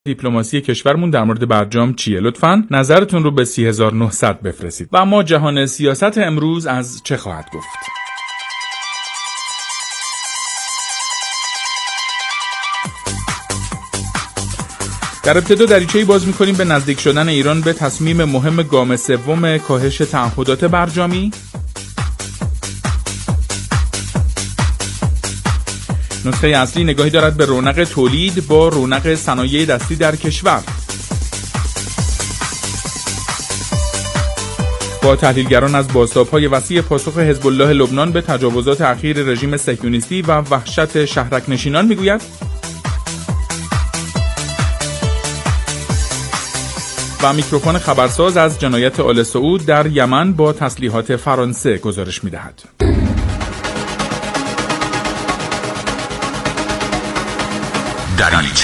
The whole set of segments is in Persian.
دیپلماسی کشورمون در مورد برجام چیه؟ لطفاً نظرتون رو به 3900 بفرستید. و اما جهان سیاست امروز از چه خواهد گفت؟ در ابتدا دریچه‌ای باز می‌کنیم به نزدیک شدن ایران به تصمیم مهم گام سوم کاهش تعهدات برجامی. نکته اصلی نگاهی دارد به رونق تولید با رونق صنایع دستی در کشور. با تحلیلگران از بازتاب‌های وسیع پاسخ حزب الله لبنان به تجاوزات اخیر رژیم صهیونیستی و وحشت شهرک نشینان میگوید. و میکروفون خبرساز از جنایت آل سعود در یمن با تسلیحات فرانسه گزارش میدهد. دریچه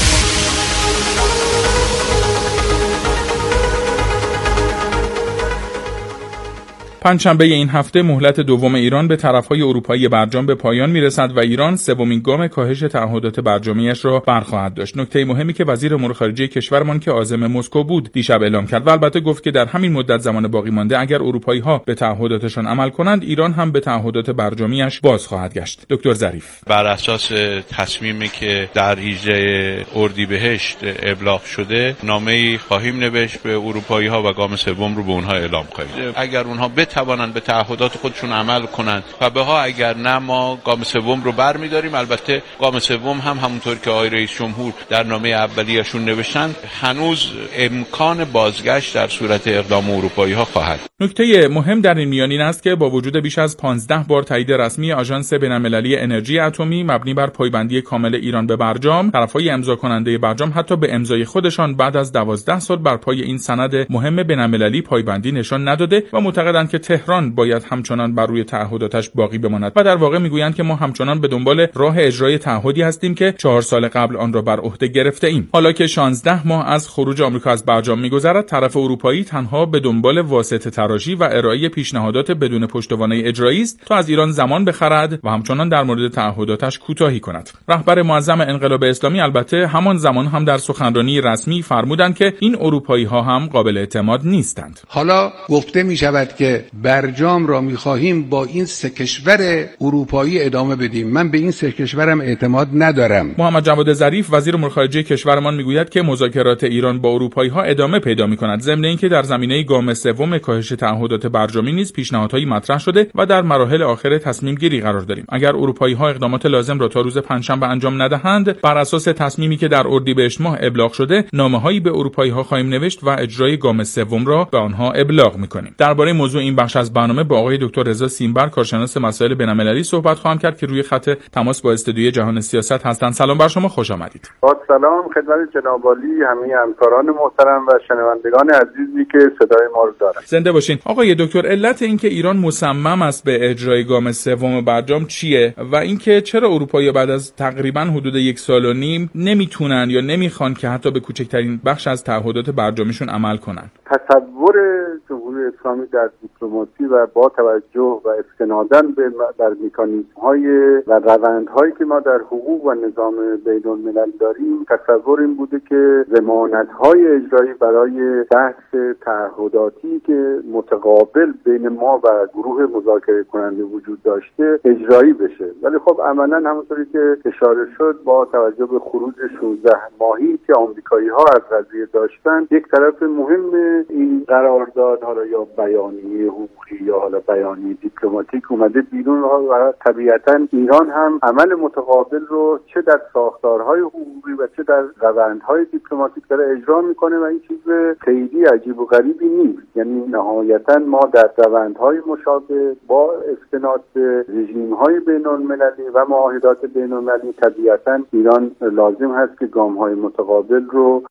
پنجشنبه این هفته مهلت دوم ایران به طرفهای اروپایی برجام به پایان میرسد و ایران سومین گام کاهش تعهدات برجامیش را برخواهد داشت. نکته مهمی که وزیر امور خارجه کشورمان که عازم مسکو بود دیشب اعلام کرد و البته گفت که در همین مدت زمان باقی مانده اگر اروپایی‌ها به تعهداتشان عمل کنند ایران هم به تعهدات برجامیش باز خواهد گشت. دکتر ظریف: بر اساس تصمیمی که در 18 اردیبهشت ابلاغ شده نامه‌ای خواهیم نوشت به اروپایی‌ها و گام سوم رو به اونها اعلام خواهیم. اگر اونها توانند به تعهدات خودشون عمل کنند و بها اگر نه ما گام سوم رو برمی‌داریم. البته گام سوم هم همونطور که آقای رئیس جمهور در نامه اولیه‌شون نوشتن هنوز امکان بازگشت در صورت اقدام اروپایی‌ها خواهد. نکته مهم در این میان این است که با وجود بیش از 15 بار تایید رسمی آژانس بین‌المللی انرژی اتمی مبنی بر پایبندی کامل ایران به برجام، طرف‌های امضا کننده برجام حتی به امضای خودشان بعد از 12 سال بر پای این سند مهم بین‌المللی پایبندی نشان نداده و معتقدند که تهران باید همچنان بر روی تعهداتش باقی بماند و در واقع میگویند که ما همچنان به دنبال راه اجرای تعهدی هستیم که 4 سال قبل آن را بر عهده گرفته ایم. حالا که 16 ماه از خروج آمریکا از برجام میگذرد، طرف اروپایی تنها به دنبال واسطه تراشی و ارائه پیشنهادات بدون پشتوانه اجرایی است تا از ایران زمان بخرد و همچنان در مورد تعهداتش کوتاهی کند. رهبر معظم انقلاب اسلامی البته همان زمان هم در سخنرانی رسمی فرمودند که این اروپایی‌ها هم قابل اعتماد نیستند. حالا گفته می‌شود که برجام را می‌خواهیم با این 3 کشور اروپایی ادامه بدیم. من به این 3 کشورم اعتماد ندارم. محمد جواد ظریف وزیر امور خارجه کشورمان میگوید که مذاکرات ایران با اروپایی‌ها ادامه پیدا می‌کند. ضمن اینکه در زمینه گام سوم کاهش تعهدات برجامی نیز پیشنهادهایی مطرح شده و در مراحل آخر تصمیم گیری قرار داریم. اگر اروپایی‌ها اقدامات لازم را تا روز پنجشنبه انجام ندهند، بر اساس تصمیمی که در اردیبهشت ماه ابلاغ شده، نامه‌هایی به اروپایی‌ها خواهیم نوشت و اجرای گام سوم را به آنها ابلاغ می‌کنیم. درباره موضوع این بخش از برنامه با آقای دکتر رضا سیمبر کارشناس مسائل بین‌المللی صحبت خواهم کرد که روی خط تماس با استودیوی جهان سیاست هستند. سلام بر شما، خوش آمدید. با سلام خدمت جناب عالی، همه همکاران محترم و شنوندگان عزیزی که صدای ما رو دارند. زنده باشین. آقای دکتر، علت اینکه ایران مصمم است به اجرای گام سوم برجام چیه و اینکه چرا اروپایی‌ها بعد از تقریبا حدود 1 سال و نیم نمیتونن یا نمیخوان که حتی به کوچکترین بخش از تعهدات برجامیشون عمل کنن؟ تصور جمهوری اسلامی در دیپلماسی و با توجه و استناداً بر مکانیزم‌های و روندهایی که ما در حقوق و نظام بین‌الملل داریم، تصور این بوده که ضمانت‌های اجرایی برای بحث تعهداتی که متقابل بین ما و گروه مذاکره کننده وجود داشته اجرایی بشه. ولی خب عملاً همونطوری که اشاره شد با توجه به خروج 16 ماهی که آمریکایی‌ها از قضیه داشتن، یک طرف مهم این قرارداد حالا یا بیانیه حقوقی یا حالا بیانیه دیپلماتیک اومده بیرون و طبیعتاً ایران هم عمل متقابل رو چه در ساختارهای حقوقی و چه در روندهای دیپلماتیک داره اجرا میکنه و این چیز خیلی عجیب و غریبی نیست. یعنی نهایتاً ما در روندهای مشابه با استناد به رژیم‌های بین‌المللی و معاهدات بین‌المللی طبیعتاً ایران لازم هست که گام‌های متقابل رو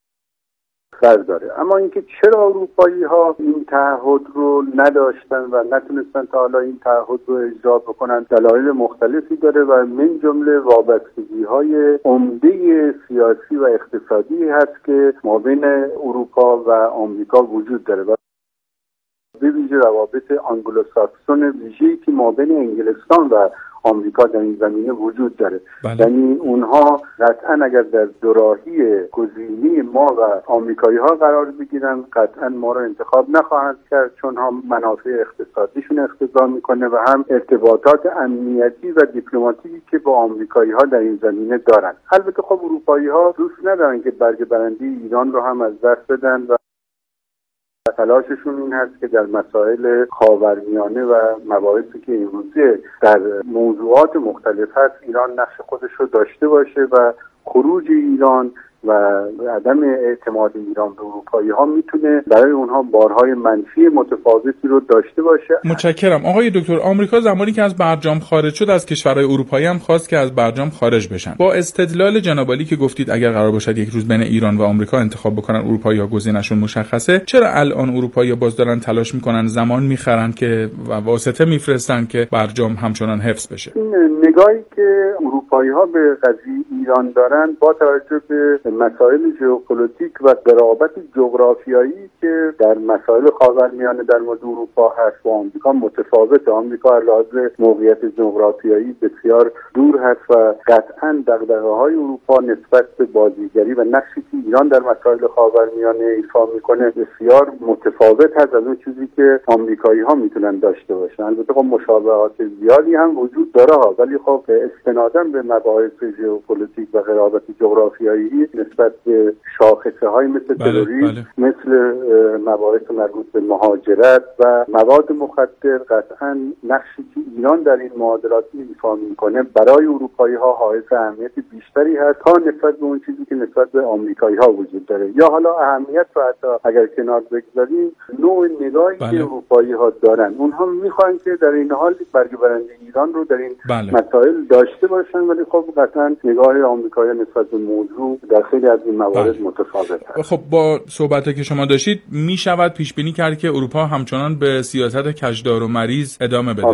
داره. اما اینکه چرا اروپایی‌ها این تعهد رو نداشتن و نتونستن تا حالا این تعهد رو اجرا بکنن، دلایل مختلفی داره و من جمله وابستگی‌های عمده سیاسی و اقتصادی هست که مابین اروپا و آمریکا وجود داره و به ویژه روابط آنگلوساکسون ویژه‌ای که مابین انگلستان و آمریکا در این زمینه وجود داره. بله. یعنی اونها قطعا اگر در دوراهی گزینه ما و آمریکایی ها قرار بگیرن قطعا ما رو انتخاب نخواهند کرد، چون هم منافع اقتصادیشون اقتضا میکنه و هم ارتباطات امنیتی و دیپلماتیکی که با آمریکایی ها در این زمینه دارن. البته خب اروپایی ها دوست ندارن که برگ برنده ایران رو هم از دست بدن و تلاششون این هست که در مسائل خاورمیانه و مباحثی که امروزه در موضوعات مختلف هست ایران نقش خودش رو داشته باشه و خروج ایران و عدم اعتماد ایران به اروپایی ها میتونه برای اونها بارهای منفی متفاوتی رو داشته باشه. متشکرم. آقای دکتر، آمریکا زمانی که از برجام خارج شد از کشورهای اروپایی هم خواست که از برجام خارج بشن. با استدلال جناب عالی که گفتید اگر قرار باشد یک روز بین ایران و آمریکا انتخاب بکنن اروپایی ها گزینه‌شون مشخصه، چرا الان اروپایی ها باز دارن تلاش میکنن زمان میخرن که و واسطه میفرستن که برجام همچنان حفظ بشه؟ این نگاهی که اروپایی ها به قضیه ایران دارن با توجه به مسائل ژئوپلیتیک و قرابت جغرافیایی که در مسائل خاورمیانه در مورد اروپا هست و آمریکا متفاوته. آمریکا از لحاظ موقعیت جغرافیایی بسیار دور هست و قطعاً دغدغه‌های اروپا نسبت به بازیگری و نقشی که ایران در مسائل خاورمیانه ایفا میکنه بسیار متفاوت هست از اون چیزی که آمریکایی ها میتونن داشته باشن. البته خب مشابهات زیادی هم وجود داره ها، ولی خب استنادا به مباحث ژئوپلیتیک و قرابت جغرافیایی نسبت به شاخصه های مثل تروریسم، مثل مباحث مربوط به مهاجرت و مواد مخدر قطعا نقشی که ایران در این معادلات ایفا میکنه برای اروپایی ها حائز اهمیت بیشتری هست تا نسبت به اون چیزی که نسبت به آمریکایی ها وجود داره. یا حالا اهمیت رو حتی اگر کنار بگذاریم نوع نگاهی که اروپایی ها دارن، اونها میخوان که در این حال برگ برنده ایران رو در این مسائل داشته باشن، ولی خب قطعا نگاه آمریکایی نسبت به موضوع در خیلی از این موارد متفاوت هست. خب با صحبتی که شما داشتید میشود پیش بینی کرد که اروپا همچنان به سیاست کجدار و مریض ادامه بده.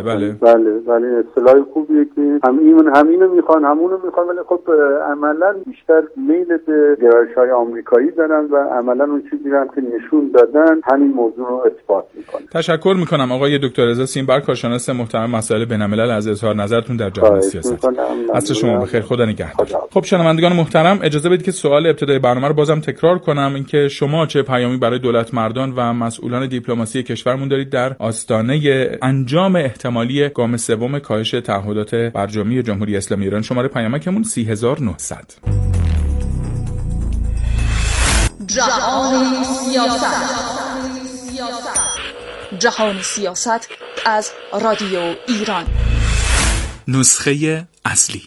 بله اصطلاح خوبیه که همینو میخوان همونو میخوان، ولی خب عملا بیشتر میل به گرایش‌های آمریکایی دارن و عملا اون چیزی هم که نشون دادن همین موضوع رو اثبات میکنه. تشکر میکنم آقای دکتر رضا سیمبر، کارشناس محترم مسائل بین‌الملل، از اظهار نظرتون در جامعه سیاست. عصر شما بخیر، خدا نگهدار. خب شنوندگان محترم، اجازه بدید که سوال ابتدای برنامه رو بازم تکرار کنم، اینکه شما چه پیامی برای دولت مردان و مسئولان دیپلماسی کشورمون دارید در آستانه انجام احتمالی گام سوم کاهش تعهدات برجامی جمهوری اسلامی ایران؟ شماره پیامکمون 30900. جهان سیاست از رادیو ایران. نسخه اصلی.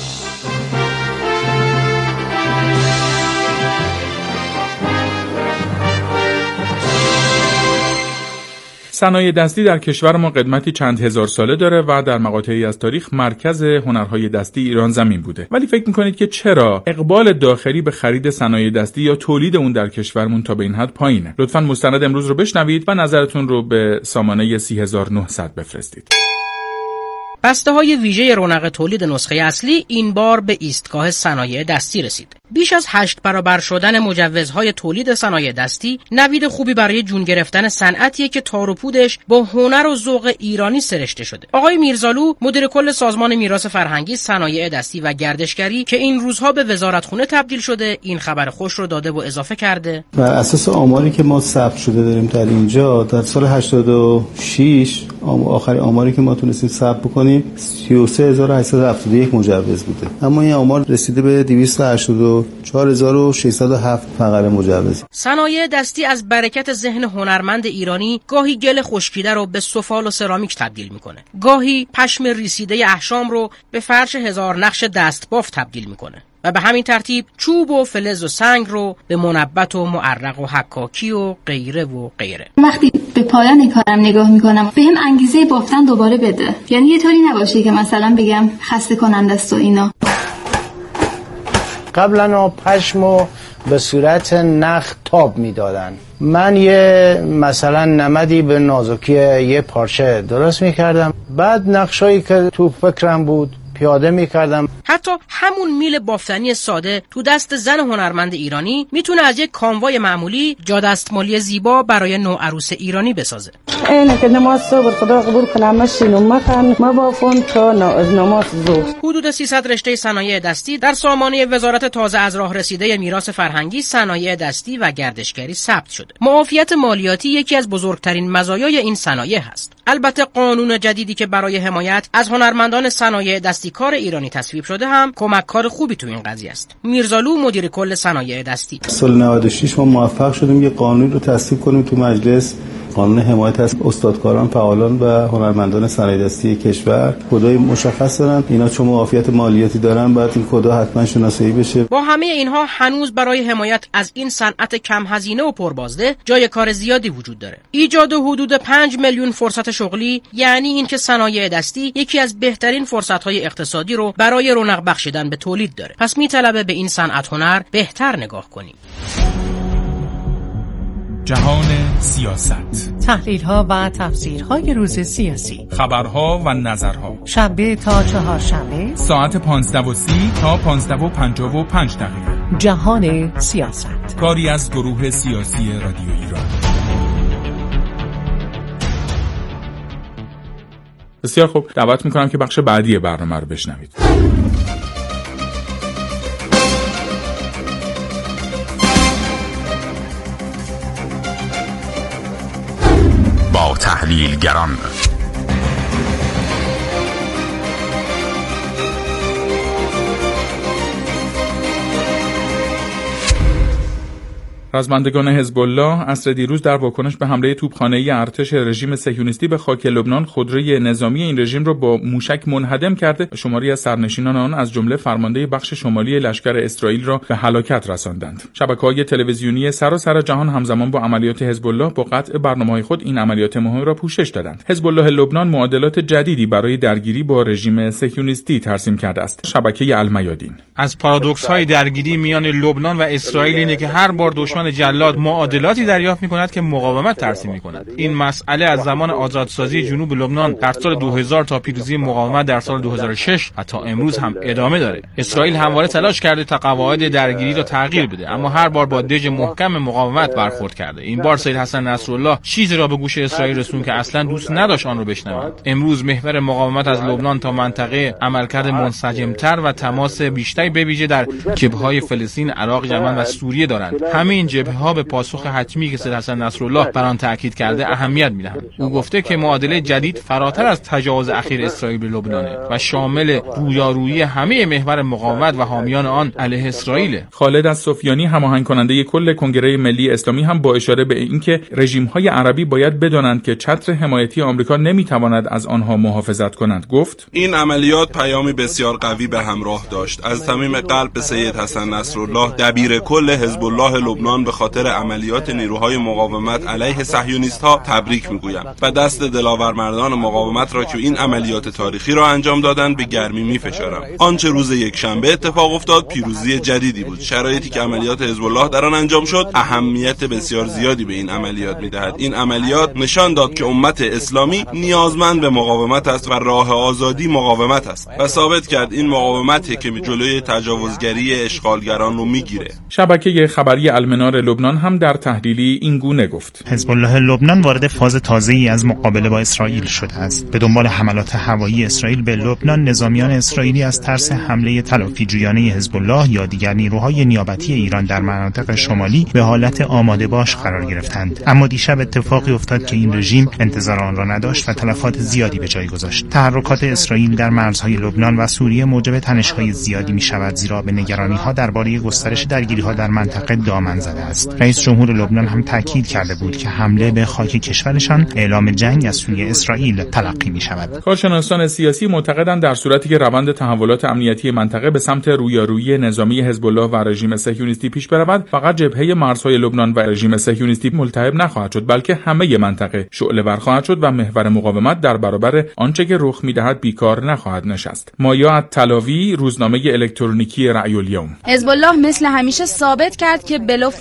صنایع دستی در کشور ما قدمتی چند هزار ساله داره و در مقاطعی از تاریخ مرکز هنرهای دستی ایران زمین بوده. ولی فکر میکنید که چرا اقبال داخلی به خرید صنایع دستی یا تولید اون در کشورمون تا به این حد پایینه؟ لطفاً مستند امروز رو بشنوید و نظرتون رو به سامانه 3900 بفرستید. بسته‌های ویژه رونق تولید نسخه اصلی این بار به ایستگاه صنایع دستی رسید. بیش از 8 برابر شدن مجوزهای تولید صنایع دستی نوید خوبی برای جون گرفتن صنعتیه که تار و پودش با هنر و ذوق ایرانی سرشته شده. آقای میرزالو، مدیر کل سازمان میراث فرهنگی، صنایع دستی و گردشگری که این روزها به وزارتخونه تبدیل شده، این خبر خوش رو داده و اضافه کرده: بر اساس آماری که ما ثبت شده داریم در اینجا، در سال 86 آخرین آماری که ما تونستیم ثبت بکنیم 33871 مجوز بوده، اما این آمار رسیده به 284607 فقره مجوز. صنایع دستی از برکت ذهن هنرمند ایرانی گاهی گل خشکیده رو به سفال و سرامیک تبدیل میکنه، گاهی پشم ریسیده احشام رو به فرش هزار نقش دستبافت تبدیل میکنه و به همین ترتیب چوب و فلز و سنگ رو به منبت و معرق و حکاکی و غیره و غیره. وقتی به پایان کارم نگاه میکنم بهم انگیزه بافتن دوباره بده، یعنی یه طوری نباشه که مثلا بگم خسته کننده است و اینا. قبلا پشمو به صورت نخ تاب میدادن، من یه مثلا نمدی به نازکی یه پارچه درست میکردم، بعد نقشایی که تو فکرم بود پیاده میکردم. حتی همون میل بافتنی ساده تو دست زن هنرمند ایرانی میتونه از یک کاموای معمولی جا دستمالی زیبا برای نوعروس ایرانی بسازه. اینه که نماز صبح خدا قبول کنه ماشین و مخن ما بافون تا نماز ظهر. حدود 300 رشته صنایع دستی در سامانه وزارت تازه از راه رسیده میراث فرهنگی، صنایع دستی و گردشگری ثبت شده. معافیت مالیاتی یکی از بزرگترین مزایای این صنایع هست. البته قانون جدیدی که برای حمایت از هنرمندان صنایع دستی کار ایرانی تصویب شده هم کمک‌کار خوبی تو این قضیه است. میرزالو مدیر کل صنایع دستی: سال 96 ما موفق شدیم یه قانون رو تصویب کنیم تو مجلس، قانون حمایت از استادکاران، فعالان و هنرمندان صنایع دستی کشور. کدای مشخص دارن، اینا چون معافیت مالیاتی دارن باید این کدا حتما شناسایی بشه. با همه اینها هنوز برای حمایت از این صنعت کم هزینه و پربازده جای کار زیادی وجود داره. ایجاد حدود 5 میلیون فرصت شغلی یعنی اینکه صنایع دستی یکی از بهترین فرصت‌های اقتصادی رو برای رونق بخشیدن به تولید داره. پس میطلبه به این صنعت هنر بهتر نگاه کنیم. جهان سیاست، تحلیل‌ها و تفسیرهای روز سیاسی، خبرها و نظرها، شنبه تا چهارشنبه ساعت 15:30 تا 15:55 جهان سیاست، کاری از گروه سیاسی رادیو ایران. بسیار خوب، دعوت میکنم که بخش بعدی برنامه رو بشنوید. با تحلیلگران، رزمندگان حزب الله عصر دیروز در واکنش به حمله توپخانه‌ای ارتش رژیم صهیونیستی به خاک لبنان خودروی نظامی این رژیم را با موشک منهدم کرده، شماری از سرنشینان آن از جمله فرمانده بخش شمالی لشکر اسرائیل را به هلاکت رساندند. شبکه‌های تلویزیونی سراسر جهان همزمان با عملیات حزب الله با قطع برنامه‌های خود این عملیات مهم را پوشش دادند. حزب الله لبنان معادلات جدیدی برای درگیری با رژیم صهیونیستی ترسیم کرده است. شبکه المیادین: از پارادوکس‌های درگیری میان لبنان و اسرائیل اینه که هر بار دشمن جلاد معادلاتی دریافت می‌کند که مقاومت ترسیم می‌کند. این مسئله از زمان آزادسازی جنوب لبنان در سال 2000 تا پیروزی مقاومت در سال 2006 و تا امروز هم ادامه داره. اسرائیل همواره تلاش کرده تا قواعد درگیری را تغییر بده، اما هر بار با دژ محکم مقاومت برخورد کرده. این بار سید حسن نصرالله چیزی را به گوش اسرائیل رسوند که اصلا دوست نداشت آن را بشنود. امروز محور مقاومت از لبنان تا منطقه عملکرد منسجم‌تر و تماس بیشتری به ویژه در جبهه‌های فلسطین، عراق، یمن و سوریه دارند. همین جبهه‌ها به پاسخ حتمی که سید حسن نصرالله بر آن تاکید کرده اهمیت می‌دهند. او گفته که معادله جدید فراتر از تجاوز اخیر اسرائیل به لبنان و شامل رویارویی همه محور مقاومت و حامیان آن علیه اسرائیل. خالد السفیانی هماهنگ کننده کل کنگره ملی اسلامی هم با اشاره به اینکه رژیم‌های عربی باید بدانند که چتر حمایتی آمریکا نمی‌تواند از آنها محافظت کند گفت: این عملیات پیامی بسیار قوی به همراه داشت. از صمیم قلب به سید حسن نصرالله دبیر کل حزب الله لبنان به خاطر عملیات نیروهای مقاومت علیه صهیونیست‌ها تبریک میگویم و دست دلاور مردان مقاومت را که این عملیات تاریخی را انجام دادند به گرمی میفشارم. آنچه روز یکشنبه اتفاق افتاد پیروزی جدیدی بود. شرایطی که عملیات حزب الله در آن انجام شد اهمیت بسیار زیادی به این عملیات میدهد. این عملیات نشان داد که امت اسلامی نیازمند به مقاومت است و راه آزادی مقاومت است و ثابت کرد این مقاومتی که جلوی تجاوزگری اشغالگران رو میگیره. شبکه خبری المنار لبنان هم در تحلیلی این گونه گفت: حزب الله لبنان وارد فاز تازه‌ای از مقابله با اسرائیل شده است. به دنبال حملات هوایی اسرائیل به لبنان، نظامیان اسرائیلی از ترس حمله تلافیجویانه حزب الله یا دیگر نیروهای نیابتی ایران در مناطق شمالی به حالت آماده باش قرار گرفتند. اما دیشب اتفاقی افتاد که این رژیم انتظار آن را نداشت و تلفات زیادی به جای گذاشت. تحرکات اسرائیل در مرزهای لبنان و سوریه موجب تنش‌های زیادی می‌شود، زیرا به نگرانی‌ها درباره گسترش درگیری‌ها در منطقه دامن زده است. رئیس جمهور لبنان هم تاکید کرده بود که حمله به خاک کشورشان اعلام جنگ از سوی اسرائیل تلقی می‌شود. کارشناسان سیاسی معتقدند در صورتی که روند تحولات امنیتی منطقه به سمت رویارویی نظامی حزب الله و رژیم صهیونیستی پیش برود، فقط جبهه مرزهای لبنان و رژیم صهیونیستی ملتهب نخواهد شد، بلکه همه منطقه شعله‌ور خواهد شد و محور مقاومت در برابر آنچه که رخ می‌دهد بیکار نخواهد نشست. مایا الطلاوی، روزنامه الکترونیکی رأی الیوم: حزب الله مثل همیشه ثابت کرد که بلوف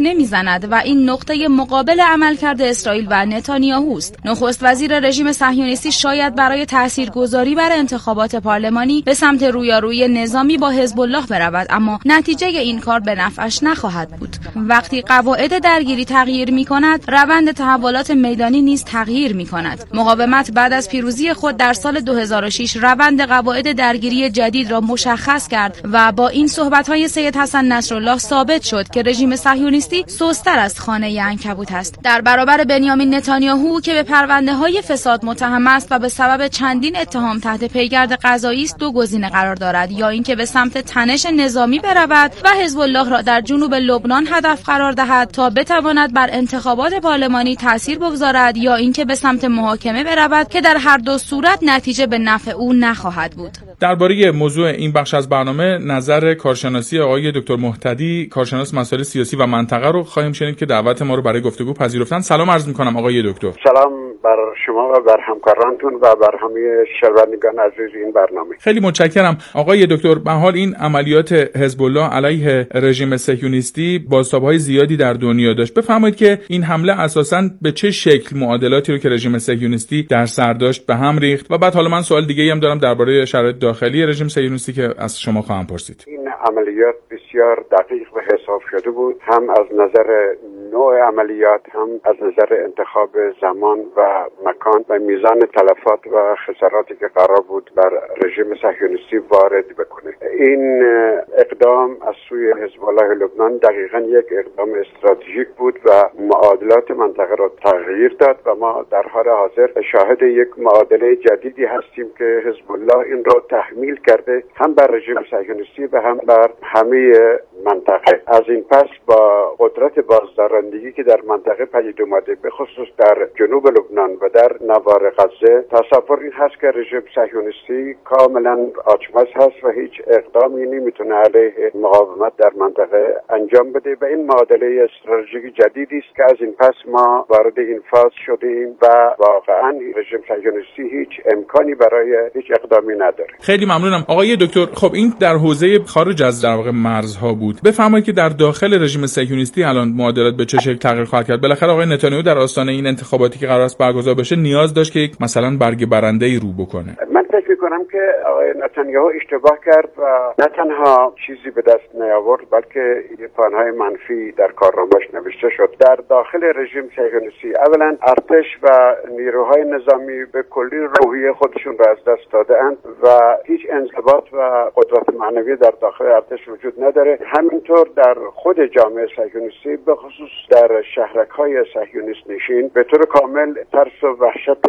میزند و این نقطه مقابل عملکرد اسرائیل و نتانیاهوست. نخست وزیر رژیم صهیونیستی شاید برای تاثیرگذاری بر انتخابات پارلمانی به سمت رویارویی نظامی با حزب الله برود، اما نتیجه این کار به نفعش نخواهد بود. وقتی قواعد درگیری تغییر می‌کند، روند تحولات میدانی نیز تغییر می‌کند. مقاومت بعد از پیروزی خود در سال 2006 روند قواعد درگیری جدید را مشخص کرد و با این صحبت‌های سید حسن نصرالله ثابت شد که رژیم صهیونیستی سست‌تر از خانه عنکبوت است. در برابر بنیامین نتانیاهو که به پرونده‌های فساد متهم است و به سبب چندین اتهام تحت پیگرد قضایی است، دو گزینه قرار دارد: یا اینکه به سمت تنش نظامی برود و حزب الله را در جنوب لبنان هدف قرار دهد تا بتواند بر انتخابات پارلمانی تاثیر بگذارد، یا اینکه به سمت محاکمه برود که در هر دو صورت نتیجه به نفع او نخواهد بود. درباره موضوع این بخش از برنامه نظر کارشناسی آقای دکتر مهتدی، کارشناس مسائل سیاسی و منطقه رو خواهیم شنید که دعوت ما رو برای گفتگو پذیرفتن. سلام عرض می‌کنم آقای دکتر. سلام بر شما و بر همکارانتون و بر همه شنوندگان عزیز این برنامه. خیلی متشکرم آقای دکتر. به حال این عملیات حزب الله علیه رژیم صهیونیستی بازتاب‌های زیادی در دنیا داشت. بفرمایید که این حمله اساساً به چه شکل معادلاتی رو که رژیم صهیونیستی در سر داشت به هم ریخت و بعد حالا من سوال دیگه‌ای هم دارم درباره شرایط داخلی رژیم صهیونیستی که از شما خواهم پرسید. این عملیات بسیار دقیق به حساب شده بود، هم از نظر نوع عملیات، هم از نظر انتخاب زمان و مکان و میزان تلفات و خساراتی که قرار بود بر رژیم صهیونیستی وارد بکنه. این اقدام از سوی حزب الله لبنان دقیقاً یک اقدام استراتژیک بود و معادلات منطقه را تغییر داد و ما در حال حاضر شاهد یک معادله جدیدی هستیم که حزب الله این را تحمیل کرده، هم بر رژیم صهیونیستی و هم بر همه منطقه. از این پس با قدرت بازدارندگی که در منطقه پدید اومده، به خصوص در جنوب لبنان و در نوار غزه، تصور این هست که رژیم صهیونیستی کاملا آچمز هست و هیچ اقدامی نمیتونه علیه مقاومت در منطقه انجام بده و این معادله استراتژیک جدیدی است که از این پس ما وارد این فاز شدیم و واقعا رژیم صهیونیستی هیچ امکانی برای هیچ اقدامی نداره. خیلی ممنونم آقای دکتر. خب این در حوزه خارج از در واقع مرزها بود. بفرمایید که در داخل رژیم صهیونیستی الان معادلات به چه شکل تغییر خواهد کرد؟ بالاخره آقای نتانیاهو در آستانه این انتخاباتی که قرار است برگزار بشه نیاز داشت که مثلا برگ برنده‌ای رو بکنه. من فکر می‌کنم که آقای نتانیاهو اشتباه کرد و نه تنها چیزی به دست نیاورد بلکه پانهای منفی در کارنامه‌اش نوشته شد. در داخل رژیم صهیونیستی اولا ارتش و نیروهای نظامی به کلی روحیه خودشون را از دست داده‌اند و هیچ انضباط و قدرت معنوی در داخل ارتش وجود نداره. همینطور در خود جامعه صهیونیستی به خصوص در شهرک‌های صهیونیست نشین به طور کامل ترس و وحشت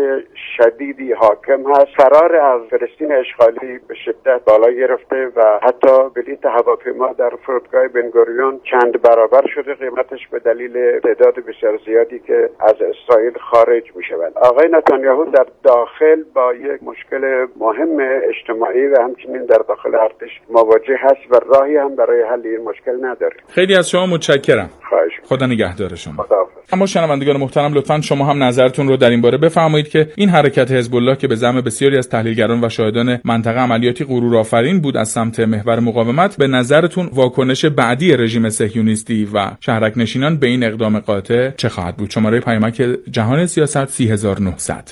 شدیدی حاکم هست. فرار از فلسطین اشغالی به شدت بالا گرفته و حتی بلیط هواپیما در فرودگاه بنگوریون چند برابر شده قیمتش به دلیل تعداد بسیار زیادی که از اسرائیل خارج می شود. آقای نتانیاهو در داخل با یک مشکل مهم اجتماعی و همچنین در داخل ارتش مواجه هست و راهی هم برای حل این مشکل نداره. خیلی از شما متشکرم. خواهش. خدا نگهدار شما. خداحافظ. اما شنوندگان محترم لطفاً شما هم نظرتون رو در این باره بفرمایید که این حرکت حزب الله که به زعم بسیاری از تحلیلگران و شاهدان منطقه عملیاتی غرورآفرین بود از سمت محور مقاومت، به نظرتون واکنش بعدی رژیم صهیونیستی و شهرک نشینان به این اقدام قاطع چه خواهد بود؟ شماره پیامک جهان سیاست 3900.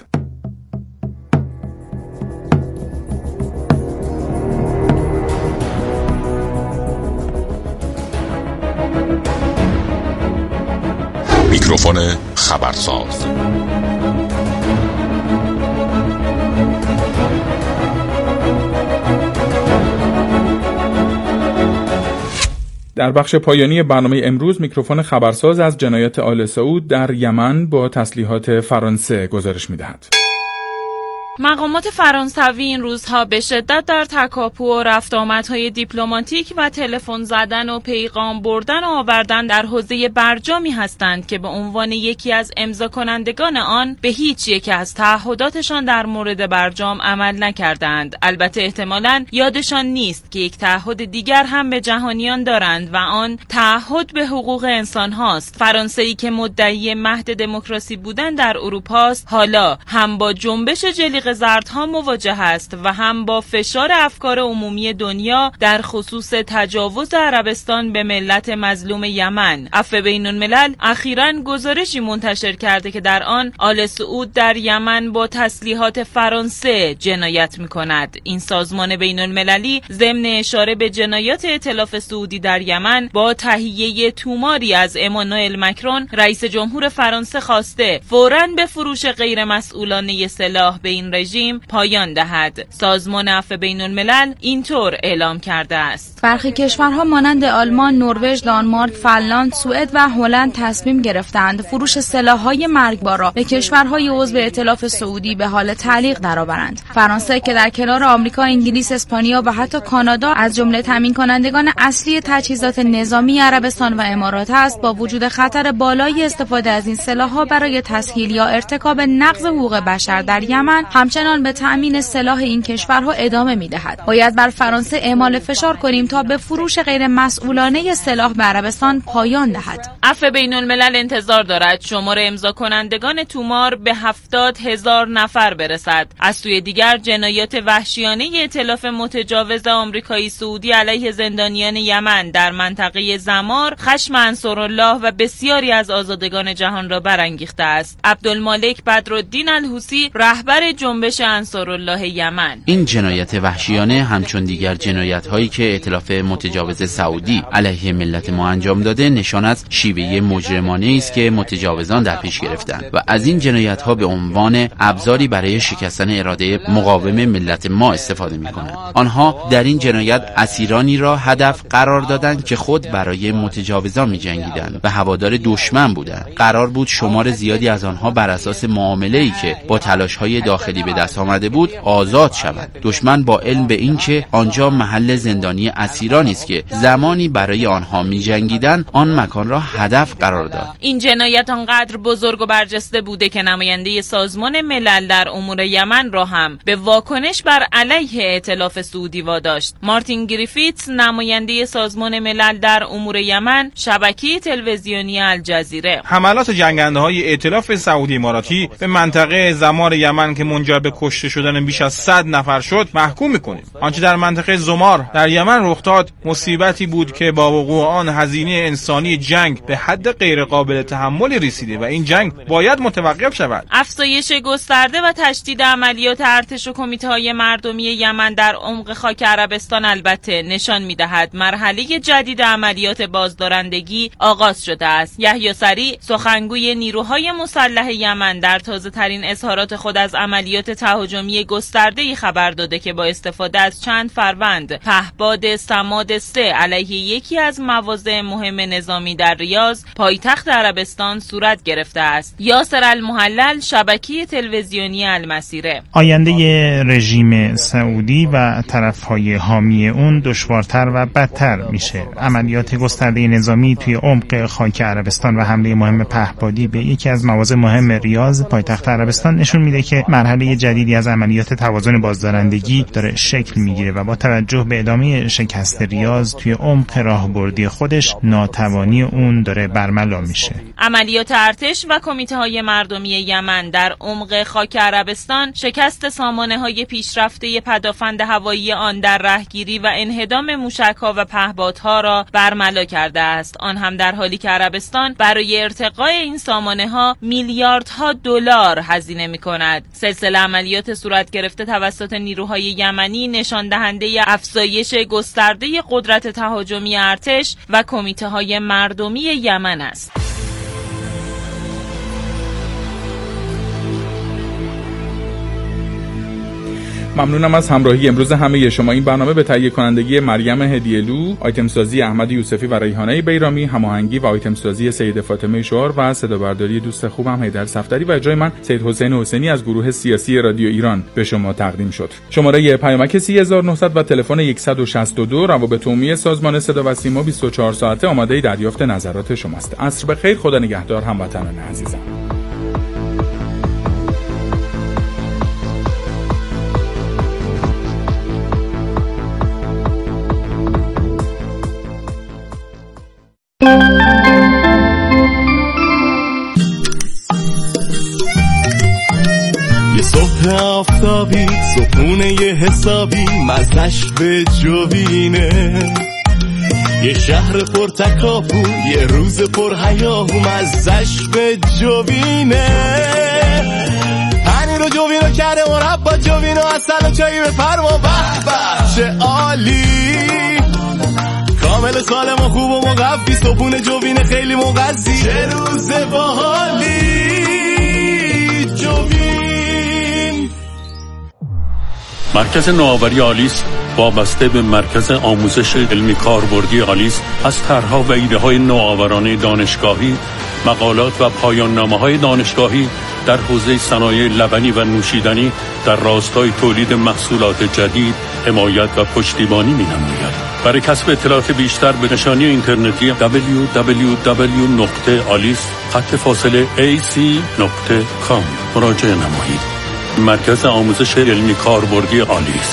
میکروفون خبرساز. در بخش پایانی برنامه امروز میکروفون خبرساز از جنایات آل سعود در یمن با تسلیحات فرانسه گزارش می‌دهد. مقامات فرانسوی این روزها به شدت در تکاپو و رفت آمدهای دیپلماتیک و تلفن زدن و پیغام بردن و آوردن در حوزه برجامی هستند که به عنوان یکی از امضا کنندگان آن به هیچ یک از تعهداتشان در مورد برجام عمل نکردند. البته احتمالاً یادشان نیست که یک تعهد دیگر هم به جهانیان دارند و آن تعهد به حقوق انسان هاست. فرانسه‌ای که مدعی مهد دموکراسی بودن در اروپا است، حالا هم با جنبش جلیقه عرق زردها مواجه است و هم با فشار افکار عمومی دنیا در خصوص تجاوز عربستان به ملت مظلوم یمن. عفو بین‌الملل اخیراً گزارشی منتشر کرده که در آن آل سعود در یمن با تسلیحات فرانسه جنایت می‌کند. این سازمان بین‌المللی ضمن اشاره به جنایات ائتلاف سعودی در یمن با تهیه توماری از امانوئل مکرون رئیس جمهور فرانسه خواسته فوراً به فروش غیر مسئولانه سلاح به این رژیم پایان دهد. سازمان عفو بین‌الملل اینطور اعلام کرده است. برخی کشورها مانند آلمان، نروژ، دانمارک، فنلاند، سوئد و هلند تصمیم گرفتند فروش سلاح‌های مرگبار را به کشورهای عضو ائتلاف سعودی به حال تعلیق درآورند. فرانسه که در کنار آمریکا، انگلیس، اسپانیا و حتی کانادا از جمله تامین کنندگان اصلی تجهیزات نظامی عربستان و امارات است، با وجود خطر بالای استفاده از این سلاح‌ها برای تسهیل یا ارتکاب نقض حقوق بشر در یمن، همچنان به تأمین سلاح این کشورها ادامه می‌دهد. باید بر فرانسه اعمال فشار کنیم تا به فروش غیر مسئولانه سلاح به عربستان پایان دهد. عفو بین‌الملل انتظار دارد شمار امضا کنندگان تومار به 70,000 نفر برسد. از سوی دیگر جنایات وحشیانه ائتلاف متجاوز آمریکایی سعودی علیه زندانیان یمن در منطقه زمار خشم انصارالله و بسیاری از آزادگان جهان را برانگیخته است. عبدالمالک بدرالدین الحوثی رهبر جنبش انصارالله یمن: این جنایت وحشیانه همچون دیگر جنایت‌هایی که ائتلاف متجاوز سعودی علیه ملت ما انجام داده نشان از شیوه مجرمانه است که متجاوزان در پیش گرفتند و از این جنایت‌ها به عنوان ابزاری برای شکستن اراده مقاوم ملت ما استفاده می‌کنند. آنها در این جنایت اسیرانی را هدف قرار دادند که خود برای متجاوزان می‌جنگیدند و هوادار دشمن بودند. قرار بود شمار زیادی از آنها بر اساس معامله‌ای که با تلاش‌های داخلی به دست آمده بود آزاد شوند. دشمن با علم به اینکه آنجا محل زندانی اسیرانی است که زمانی برای آنها می‌جنگیدند، آن مکان را هدف قرار داد. این جنایت آنقدر بزرگ و برجسته بوده که نماینده سازمان ملل در امور یمن را هم به واکنش بر علیه ائتلاف سعودی واداشت. مارتین گریفیتس، نماینده سازمان ملل در امور یمن، شبکه تلویزیونی الجزیره: حملات جنگنده‌های ائتلاف سعودی اماراتی به منطقه زمار یمن که منجر به کشته شدن بیش از 100 نفر شد محکوم می‌کنیم. آنچه در منطقه زمار در یمن رخ داد مصیبتی بود که با وقوع آن هزینه انسانی جنگ به حد غیر قابل تحملی رسیده و این جنگ باید متوقف شود. افزایش گسترده و تشدید عملیات ارتش و کمیته‌های مردمی یمن در عمق خاک عربستان البته نشان می‌دهد مرحله جدید عملیات بازدارندگی آغاز شده است. یحیی سریع، سخنگوی نیروهای مسلح یمن، در تازه‌ترین اظهارات خود از عملیات تهاجمی گسترده‌ای خبر داده که با استفاده از چند فروند پهپاد صماد 3 علیه یکی از مواضع مهم نظامی در ریاض، پایتخت عربستان صورت گرفته است. یاسر المحلل، شبکه تلویزیونی المسیره: آینده رژیم سعودی و طرفهای حامی اون دشوارتر و بدتر میشه. عملیات گسترده نظامی توی عمق خاک عربستان و حمله مهم پهپادی به یکی از مواضع مهم ریاض، پایتخت عربستان، نشون میده که مرحله جدیدی از عملیات توازن بازدارندگی داره شکل میگیره و با توجه به ادامه شکست ریاض توی عمق راهبردی خودش، ناتوانی اون داره برملا میشه. عملیات ارتش و کمیته‌های مردمی یمن در عمق خاک عربستان شکست سامانه‌های پیشرفته پدافند هوایی آن در رهگیری و انهدام موشک‌ها و پهپادها را برملا کرده است. آن هم در حالی که عربستان برای ارتقای این سامانه‌ها میلیاردها دلار هزینه می‌کند. سلسله عملیات صورت گرفته توسط نیروهای یمنی نشان دهنده افزایش گسترده قدرت تهاجمی ارتش و کمیته‌های مردمی یمن است. ممنونم از همراهی امروز همه شما. این برنامه به تهیه کنندگی مریم هدیه‌لو، آیتم سازی احمد یوسفی و ریحانه بیرامی، هماهنگی و آیتم سازی سید فاطمه شعار و صدا برداری دوست خوبم حیدر صفدری و اجرای من سید حسین حسینی از گروه سیاسی رادیو ایران به شما تقدیم شد. شماره پیامک 3900 و تلفن 162 روابط عمومی سازمان صدا و سیما 24 ساعته آماده دریافت نظرات شماست. عصر بخیر، خدا نگهدار هموطنان عزیزم. یه صبح آفتابی صبحونه یه حسابی مزش به جوینه یه شهر پر تکاپو یه روز پر هیاهو مزش به جوینه پنیر و جوینو کرده مربا جوینو اصل و چایی به فرما به چه عالی کامل سالم و خوب و مقوی صبحونه جوینه خیلی مغذی چه روز باحالی جوین. مرکز نوآوری آلیس وابسته به مرکز آموزش علمی کاربردی آلیس از طرح‌ها و ایده‌های نوآورانه دانشگاهی، مقالات و پایان‌نامه‌های دانشگاهی در حوزه صنایع لبنی و نوشیدنی در راستای تولید محصولات جدید، حمایت و پشتیبانی می‌نماید. برای کسب اطلاعات بیشتر به نشانی اینترنتی www.alice.ac.com مراجعه نمایید. مرکز آموزش علمی کاربردی آلیس.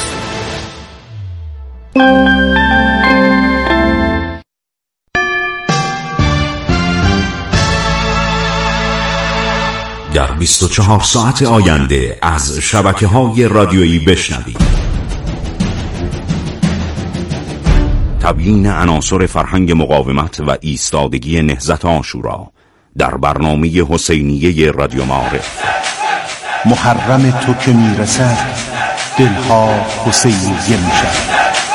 در 24 ساعت آینده از شبکه‌های رادیویی بشنوید. تبیین عناصر فرهنگ مقاومت و ایستادگی نهضت عاشورا در برنامه حسینیه رادیو معارف. محرم تو که میرسد دلها حسینیه میشد.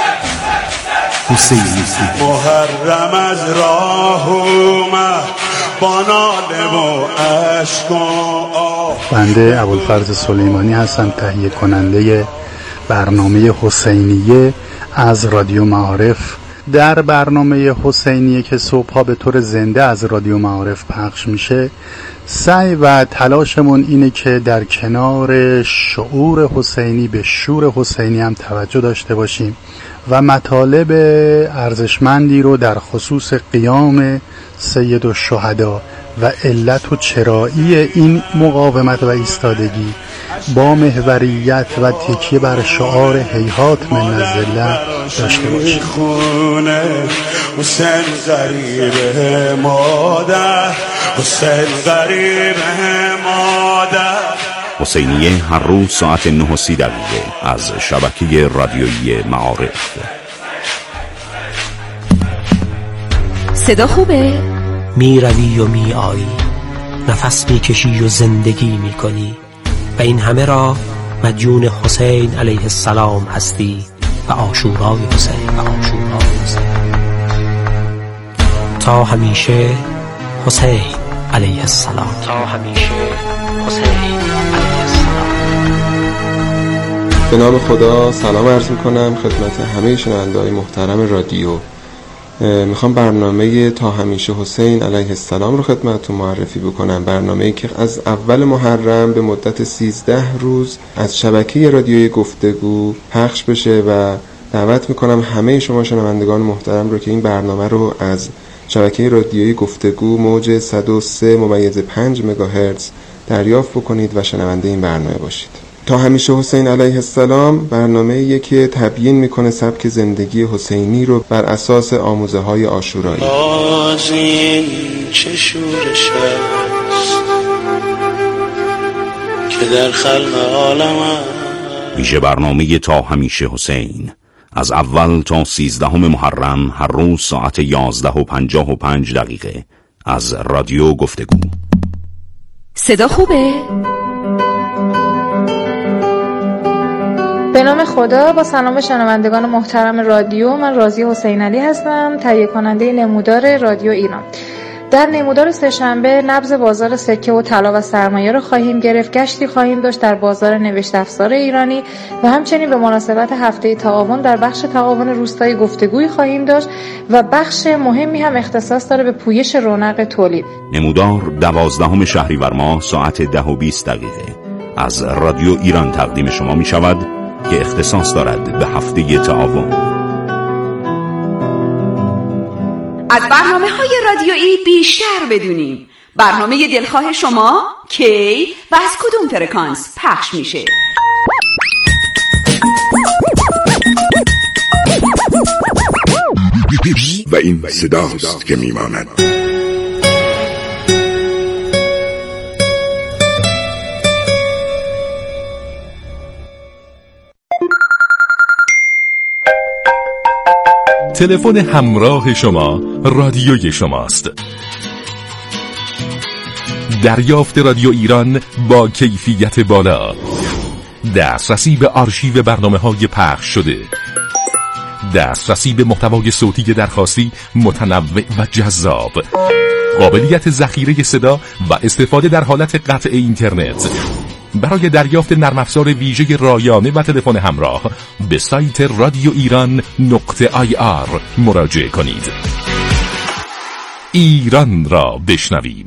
حسینی محرم از راه اومد با ناله و عشق و آه. بنده ابوالفرز سلیمانی هستم، تهیه کننده برنامه حسینیه از رادیو معارف. در برنامه حسینیه که صبحها به طور زنده از رادیو معارف پخش میشه، سعی و تلاشمون اینه که در کنار شعور حسینی به شور حسینی هم توجه داشته باشیم و مطالب ارزشمندی رو در خصوص قیام سید الشهدا و علت و چرایی این مقاومت و ایستادگی با محوریت و تکیه بر شعار هیهات من الذله داشته باشیم. حسین غریب مادر، حسین غریب مادر. حسینیه هر روز ساعت 9:30 از شبکه رادیویی معارف. صدا خوبه؟ میروی و میآیی، نفس میکشی و زندگی میکنی و این همه را مدیون حسین علیه السلام هستی و عاشورای حسین تا همیشه حسین علیه السلام. تا همیشه حسین علیه السلام. به نام خدا سلام عرض میکنم خدمت همه شنونده‌های محترم رادیو. میخوام برنامه تا همیشه حسین علیه السلام رو خدمتتون معرفی بکنم. برنامه‌ای که از اول محرم به مدت 13 روز از شبکه رادیویی گفتگو پخش بشه و دعوت میکنم همه شما شنوندگان محترم رو که این برنامه رو از شبکه رادیویی گفتگو موج 103.5 مگاهرتز دریافت بکنید و شنونده این برنامه باشید. تا همیشه حسین علیه السلام برنامه‌ایه که تبیین میکنه سبک زندگی حسینی رو بر اساس آموزه‌های عاشورایی. این چه شورش است که در خلق عالم ویژه برنامه تا همیشه حسین از اول تا 13 محرم هر روز ساعت 11:55 از رادیو گفتگو. صدا خوبه؟ به نام خدا، با سلام شنوندگان محترم رادیو، من راضیه حسین علی هستم، تهیه کننده نمودار رادیو ایران. در نمودار سه‌شنبه نبض بازار سکه و طلا و سرمایه را خواهیم گرفت. گشتی خواهیم داشت در بازار نوشت افزار ایرانی و همچنین به مناسبت هفته تعاون در بخش تعاون روستایی گفتگویی خواهیم داشت و بخش مهمی هم اختصاص داره به پویش رونق تولید. نمودار 12 شهریور ماه ساعت 10:20 از رادیو ایران تقدیم شما می شود که اختصاص دارد به هفته تعاون. از برنامه‌های رادیویی بیشتر بدونیم. برنامه دلخواه شما کی و از کدوم فرکانس پخش میشه؟ و این صداست که میماند. تلفن همراه شما رادیوی شماست. دریافت رادیو ایران با کیفیت بالا، دسترسی به آرشیو برنامه‌های پخش شده، دسترسی به محتوای صوتی درخواستی متنوع و جذاب، قابلیت ذخیره صدا و استفاده در حالت قطع اینترنت. برای دریافت نرم افزار ویژه رایانه و تلفن همراه به سایت radioiran.ir مراجعه کنید. ایران را بشنویم.